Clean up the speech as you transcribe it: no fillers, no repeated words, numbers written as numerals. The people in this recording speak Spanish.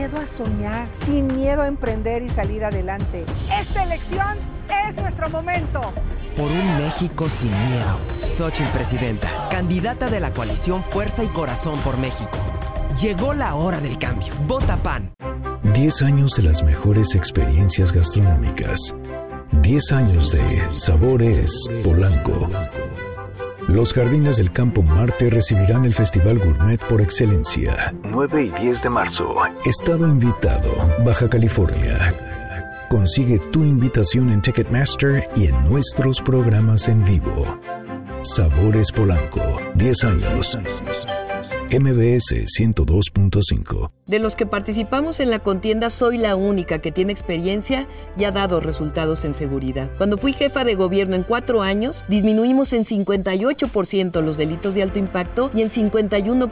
miedo a soñar, sin miedo a emprender y salir adelante. Esta elección es nuestro momento. Por un México sin miedo. Xóchitl Presidenta, candidata de la coalición Fuerza y Corazón por México. Llegó la hora del cambio. Vota PAN. 10 años de las mejores experiencias gastronómicas. 10 años de Sabores Polanco. Los Jardines del Campo Marte recibirán el Festival Gourmet por excelencia. 9 y 10 de marzo. Estado invitado, Baja California. Consigue tu invitación en Ticketmaster y en nuestros programas en vivo. Sabores Polanco. 10 años. MBS 102.5. De los que participamos en la contienda, soy la única que tiene experiencia y ha dado resultados en seguridad. Cuando fui jefa de gobierno en 4 años, disminuimos en 58% los delitos de alto impacto y en 51%